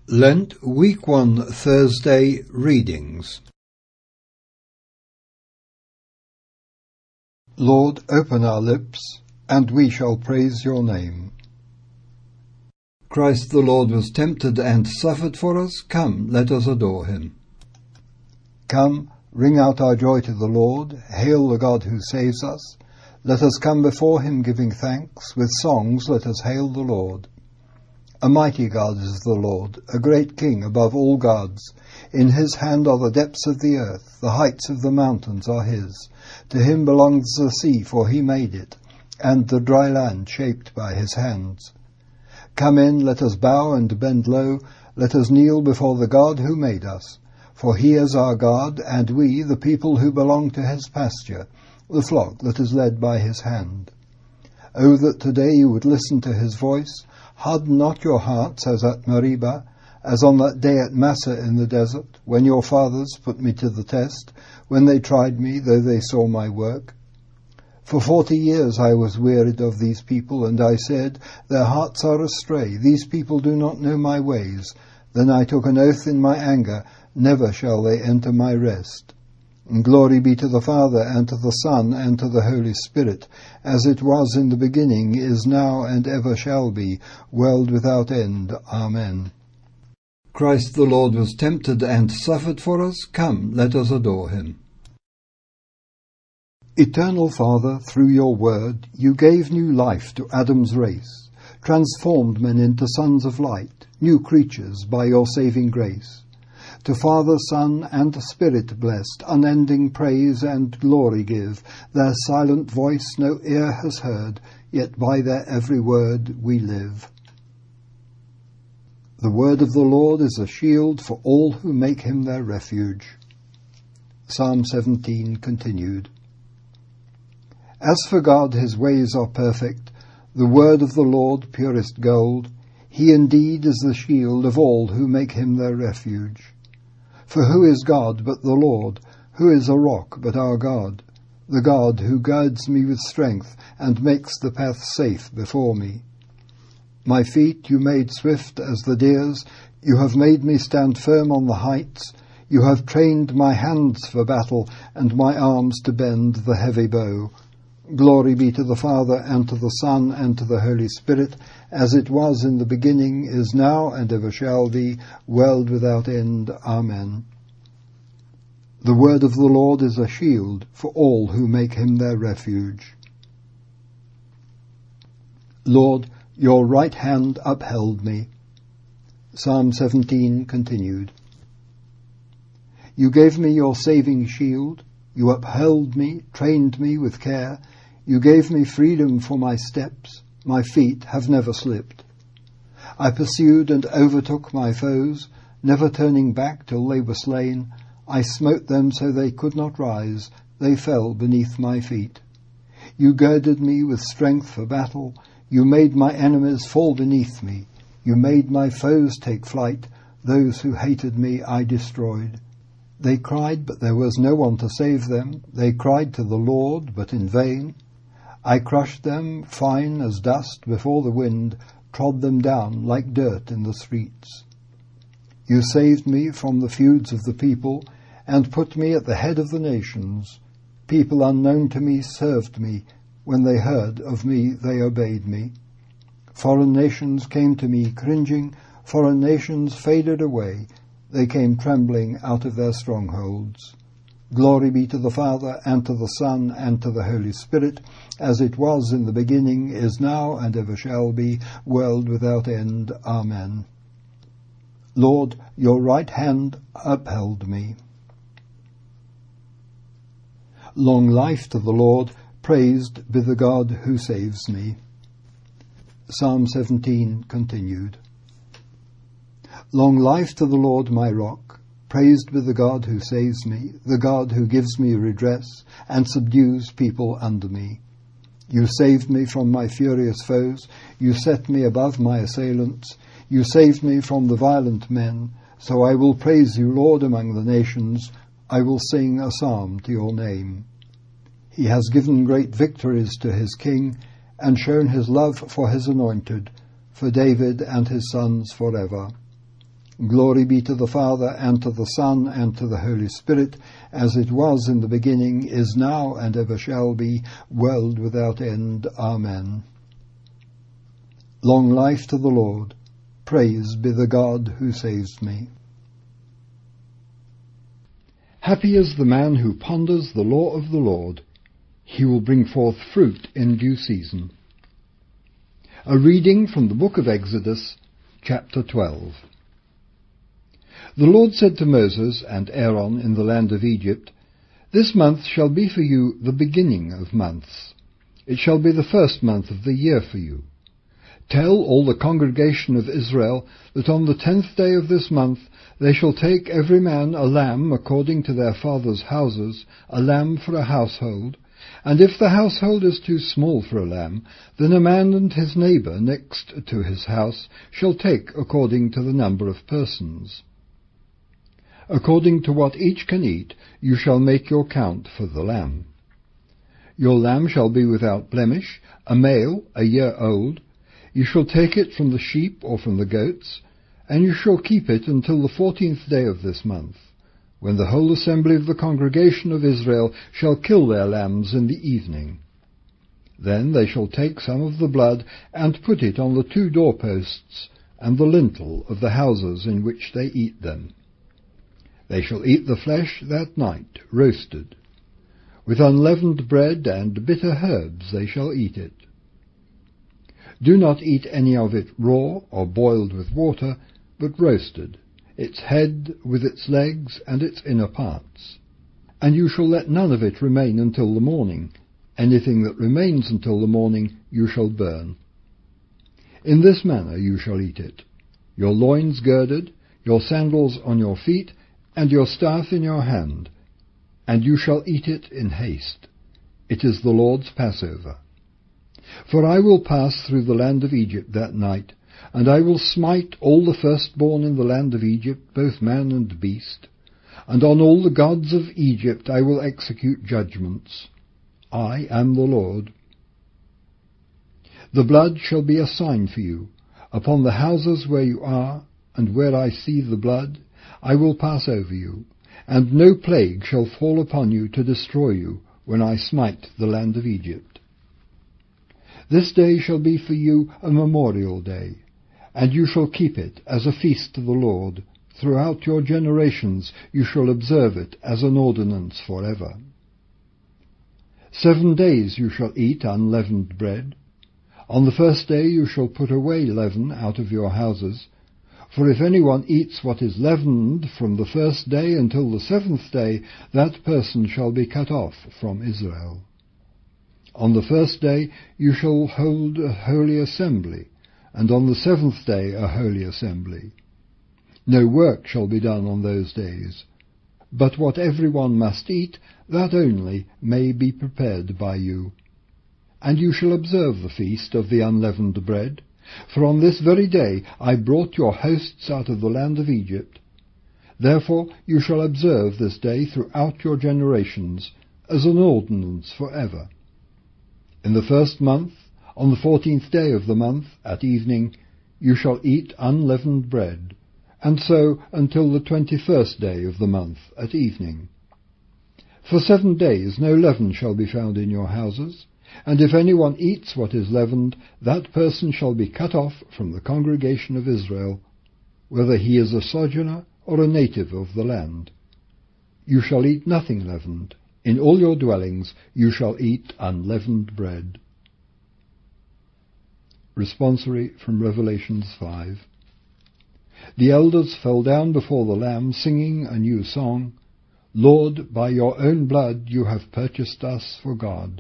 Lent Week 1 Thursday Readings. Lord, open our lips, and we shall praise your name. Christ the Lord was tempted and suffered for us. Come, let us adore him. Come, ring out our joy to the Lord. Hail the God who saves us. Let us come before him giving thanks. With songs let us hail the Lord. A mighty God is the Lord, a great King above all gods. In his hand are the depths of the earth, the heights of the mountains are his. To him belongs the sea, for he made it, and the dry land shaped by his hands. Come in, let us bow and bend low, let us kneel before the God who made us. For he is our God, and we, the people who belong to his pasture, the flock that is led by his hand. Oh, that today you would listen to his voice. Harden not your hearts as at Meribah, as on that day at Massah in the desert, when your fathers put me to the test, when they tried me, though they saw my work. For 40 years I was wearied of these people, and I said, their hearts are astray, these people do not know my ways. Then I took an oath in my anger, never shall they enter my rest. And glory be to the Father, and to the Son, and to the Holy Spirit, as it was in the beginning, is now, and ever shall be, world without end. Amen. Christ the Lord was tempted and suffered for us. Come, let us adore him. Eternal Father, through your word, you gave new life to Adam's race, transformed men into sons of light, new creatures by your saving grace. To Father, Son, and Spirit blessed, unending praise and glory give. Their silent voice no ear has heard, yet by their every word we live. The word of the Lord is a shield for all who make him their refuge. Psalm 17 continued. As for God, his ways are perfect, the word of the Lord purest gold. He indeed is the shield of all who make him their refuge. For who is God but the Lord? Who is a rock but our God? The God who guides me with strength and makes the path safe before me. My feet you made swift as the deer's. You have made me stand firm on the heights. You have trained my hands for battle and my arms to bend the heavy bow. Glory be to the Father, and to the Son, and to the Holy Spirit, as it was in the beginning, is now, and ever shall be, world without end. Amen. The word of the Lord is a shield for all who make him their refuge. Lord, your right hand upheld me. Psalm 17 continued. You gave me your saving shield. You upheld me, trained me with care. You gave me freedom for my steps. My feet have never slipped. I pursued and overtook my foes, never turning back till they were slain. I smote them so they could not rise. They fell beneath my feet. You girded me with strength for battle. You made my enemies fall beneath me. You made my foes take flight. Those who hated me I destroyed. They cried, but there was no one to save them. They cried to the Lord, but in vain. I crushed them fine as dust before the wind, trod them down like dirt in the streets. You saved me from the feuds of the people, and put me at the head of the nations. People unknown to me served me. When they heard of me, they obeyed me. Foreign nations came to me cringing. Foreign nations faded away. They came trembling out of their strongholds. Glory be to the Father, and to the Son, and to the Holy Spirit, as it was in the beginning, is now, and ever shall be, world without end. Amen. Lord, your right hand upheld me. Long life to the Lord, praised be the God who saves me. Psalm 17 continued. Long life to the Lord my rock. Praised be the God who saves me, the God who gives me redress and subdues people under me. You saved me from my furious foes. You set me above my assailants. You saved me from the violent men. So I will praise you, Lord, among the nations. I will sing a psalm to your name. He has given great victories to his king and shown his love for his anointed, for David and his sons forever. Glory be to the Father, and to the Son, and to the Holy Spirit, as it was in the beginning, is now, and ever shall be, world without end. Amen. Long life to the Lord. Praise be the God who saves me. Happy is the man who ponders the law of the Lord. He will bring forth fruit in due season. A reading from the book of Exodus, chapter 12. The Lord said to Moses and Aaron in the land of Egypt, This month shall be for you the beginning of months. It shall be the first month of the year for you. Tell all the congregation of Israel that on the 10th day of this month they shall take every man a lamb according to their fathers' houses, a lamb for a household, and if the household is too small for a lamb, then a man and his neighbour next to his house shall take according to the number of persons. According to what each can eat, you shall make your count for the lamb. Your lamb shall be without blemish, a male, a year old. You shall take it from the sheep or from the goats, and you shall keep it until the 14th day of this month, when the whole assembly of the congregation of Israel shall kill their lambs in the evening. Then they shall take some of the blood and put it on the 2 doorposts and the lintel of the houses in which they eat them. They shall eat the flesh that night, roasted. With unleavened bread and bitter herbs they shall eat it. Do not eat any of it raw or boiled with water, but roasted, its head with its legs and its inner parts. And you shall let none of it remain until the morning. Anything that remains until the morning you shall burn. In this manner you shall eat it, your loins girded, your sandals on your feet, and your staff in your hand, and you shall eat it in haste. It is the Lord's Passover. For I will pass through the land of Egypt that night, and I will smite all the firstborn in the land of Egypt, both man and beast, and on all the gods of Egypt I will execute judgments. I am the Lord. The blood shall be a sign for you. Upon the houses where you are, and where I see the blood, I will pass over you, and no plague shall fall upon you to destroy you when I smite the land of Egypt. This day shall be for you a memorial day, and you shall keep it as a feast to the Lord. Throughout your generations you shall observe it as an ordinance forever. 7 days you shall eat unleavened bread. On the first day you shall put away leaven out of your houses. For if anyone eats what is leavened from the first day until the 7th day, that person shall be cut off from Israel. On the first day you shall hold a holy assembly, and on the 7th day a holy assembly. No work shall be done on those days, but what everyone must eat, that only may be prepared by you. And you shall observe the feast of the unleavened bread, for on this very day I brought your hosts out of the land of Egypt. Therefore you shall observe this day throughout your generations, as an ordinance forever. In the 1st month, on the 14th day of the month, at evening, you shall eat unleavened bread, and so until the 21st day of the month, at evening. For 7 days no leaven shall be found in your houses, and if anyone eats what is leavened, that person shall be cut off from the congregation of Israel, whether he is a sojourner or a native of the land. You shall eat nothing leavened. In all your dwellings you shall eat unleavened bread. Responsory from Revelations 5. The elders fell down before the Lamb, singing a new song. Lord, by your own blood you have purchased us for God.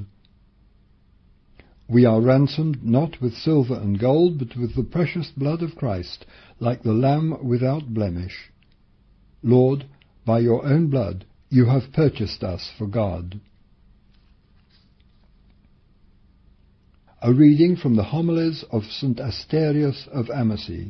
We are ransomed not with silver and gold, but with the precious blood of Christ, like the lamb without blemish. Lord, by your own blood you have purchased us for God. A reading from the Homilies of St. Asterius of Amasie.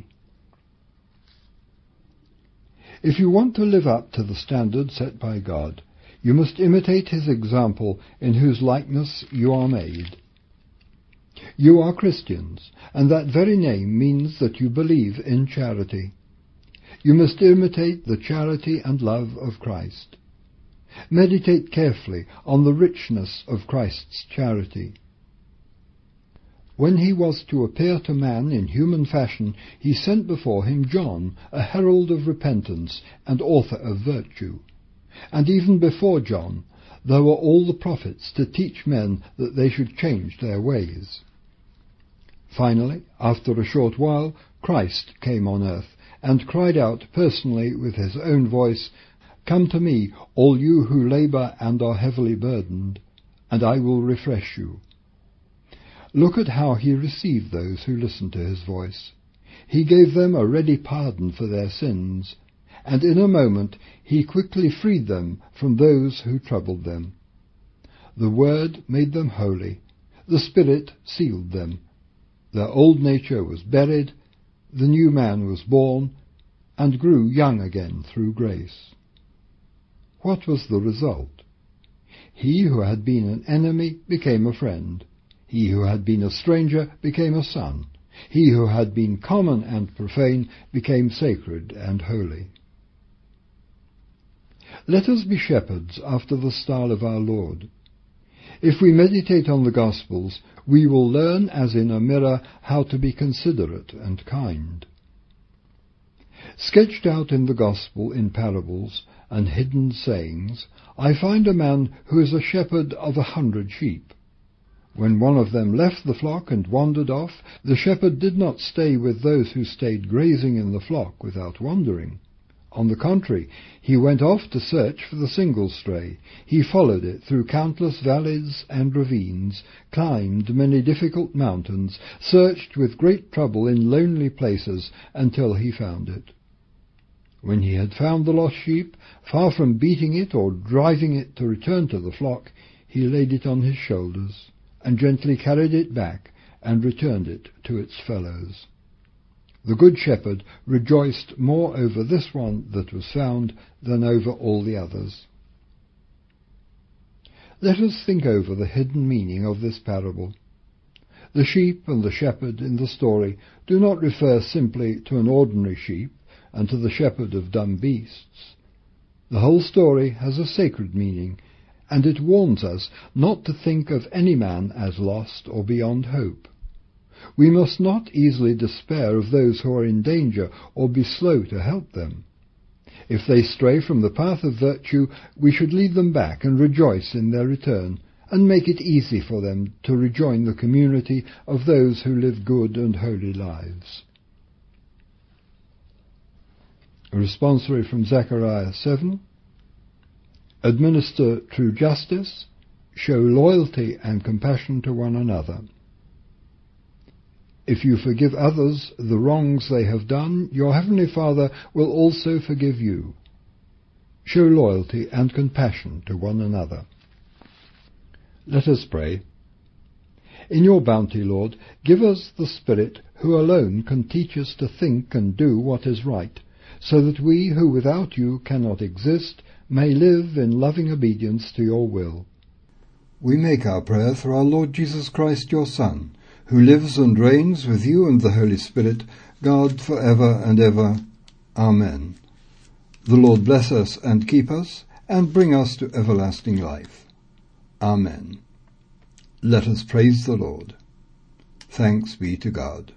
If you want to live up to the standard set by God, you must imitate his example, in whose likeness you are made. You are Christians, and that very name means that you believe in charity. You must imitate the charity and love of Christ. Meditate carefully on the richness of Christ's charity. When he was to appear to man in human fashion, he sent before him John, a herald of repentance and author of virtue. And even before John, there were all the prophets to teach men that they should change their ways. Finally, after a short while, Christ came on earth and cried out personally with his own voice, "Come to me, all you who labour and are heavily burdened, and I will refresh you." Look at how he received those who listened to his voice. He gave them a ready pardon for their sins, and in a moment he quickly freed them from those who troubled them. The Word made them holy, the Spirit sealed them. Their old nature was buried, the new man was born, and grew young again through grace. What was the result? He who had been an enemy became a friend. He who had been a stranger became a son. He who had been common and profane became sacred and holy. Let us be shepherds after the style of our Lord. If we meditate on the Gospels, we will learn as in a mirror how to be considerate and kind. Sketched out in the Gospel in parables and hidden sayings, I find a man who is a shepherd of 100 sheep. When one of them left the flock and wandered off, the shepherd did not stay with those who stayed grazing in the flock without wandering. On the contrary, he went off to search for the single stray. He followed it through countless valleys and ravines, climbed many difficult mountains, searched with great trouble in lonely places until he found it. When he had found the lost sheep, far from beating it or driving it to return to the flock, he laid it on his shoulders and gently carried it back and returned it to its fellows. The good shepherd rejoiced more over this one that was found than over all the others. Let us think over the hidden meaning of this parable. The sheep and the shepherd in the story do not refer simply to an ordinary sheep and to the shepherd of dumb beasts. The whole story has a sacred meaning, and it warns us not to think of any man as lost or beyond hope. We must not easily despair of those who are in danger or be slow to help them. If they stray from the path of virtue, we should lead them back and rejoice in their return, and make it easy for them to rejoin the community of those who live good and holy lives. A responsory from Zechariah 7. Administer true justice, show loyalty and compassion to one another. If you forgive others the wrongs they have done, your Heavenly Father will also forgive you. Show loyalty and compassion to one another. Let us pray. In your bounty, Lord, give us the Spirit who alone can teach us to think and do what is right, so that we who without you cannot exist may live in loving obedience to your will. We make our prayer through our Lord Jesus Christ, your Son, who lives and reigns with you and the Holy Spirit, God for ever and ever. Amen. The Lord bless us and keep us, and bring us to everlasting life. Amen. Let us praise the Lord. Thanks be to God.